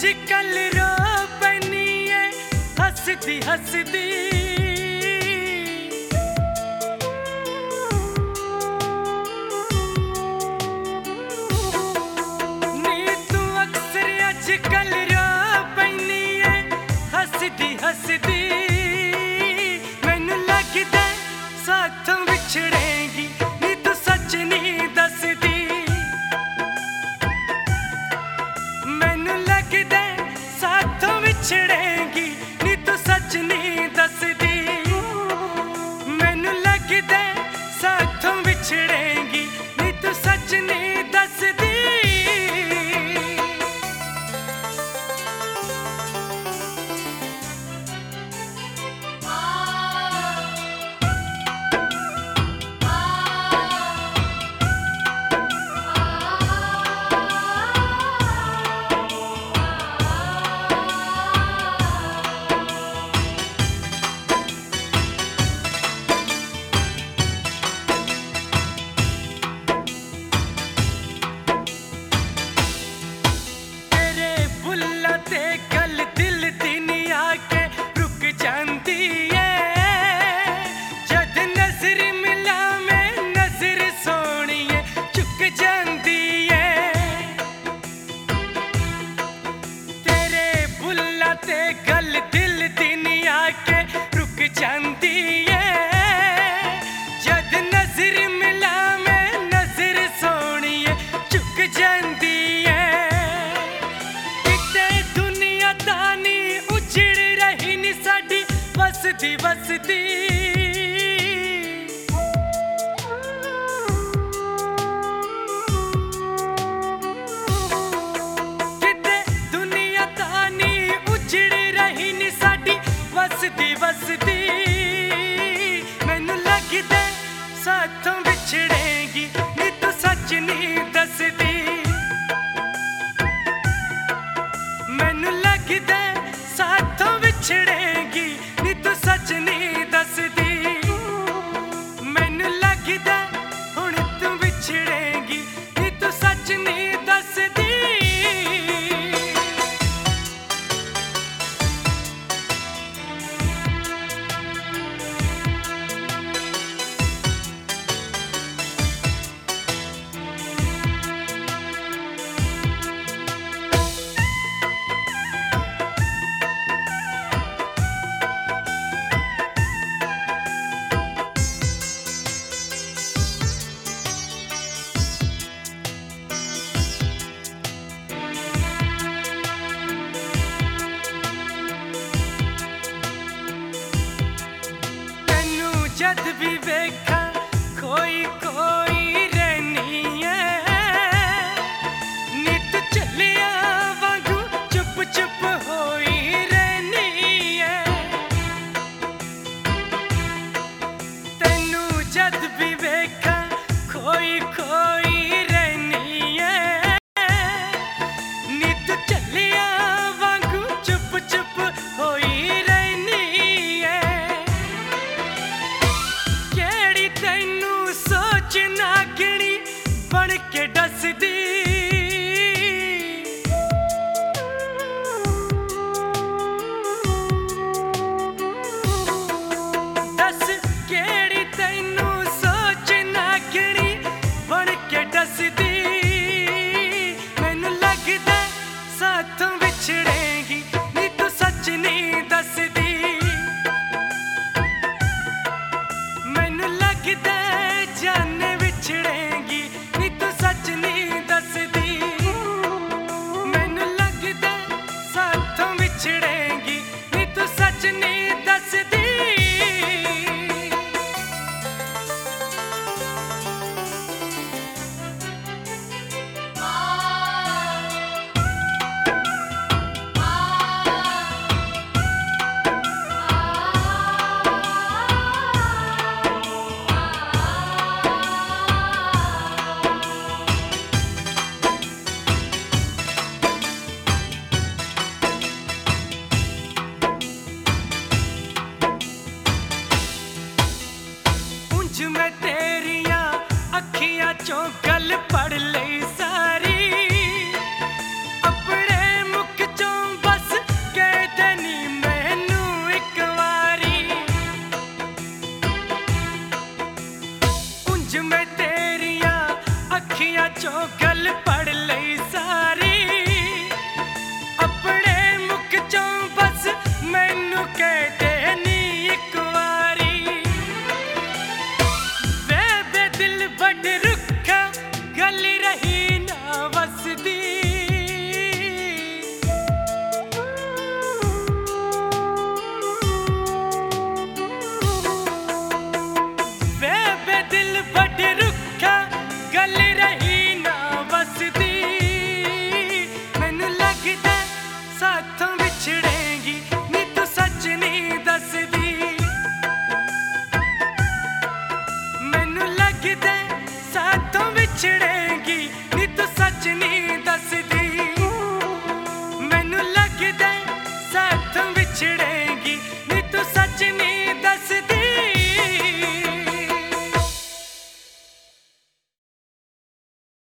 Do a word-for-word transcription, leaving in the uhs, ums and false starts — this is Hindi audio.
अजकल रो बनी है हसदी हसदी नी तू अक्सर अजकल रो बनी है हसदी हसदी मैनू लगदा साथों बिछड़ेगी नी तू सच नहीं दसदी बिछड़ेगी नी तू सच नहीं दसदी मैनू लगदा साथों बिछड़ेगी नी तू सच नहीं दसदी गल दिल दिन आके रुक जाती है जद नजर मिला मैं नजर सोनिए चुक जाती है किते दुनिया दानी उजड़ रही नी साडी बसदी बसदी बसदी बसदी मैनू लगदा साथों बिछड़ेगी नी तू सच नहीं दसदी मैनू लगदा साथों बिछड़ेगी नी तू सच नहीं दसदी मैनू लगदा हुण तू बिछड़ेगी नी तू सच नहीं दसदी जद भी वेखा कोई कोई रहनी है नित चलिया वांगू चुप चुप होई रहनी है तेनू जद भी वेखा कोई कोई रहनी है नित चलिया वांगू चुप चुप होई बन के दसदी दस केड़ी तैनू सोच नागणी बन के दसदी मैनू लगदा साथों बिछड़ेगी नी तू सच नहीं दसदी मैनू लगदा जाने बिछड़ेगी नी तू सच नहीं दस मैं तेरिया अखियां चों गल पढ़ लई सारी, अपने मुख चों बस मैनू कह दे नी इक वारी। वे बे दिल बड़ रुखा गल रही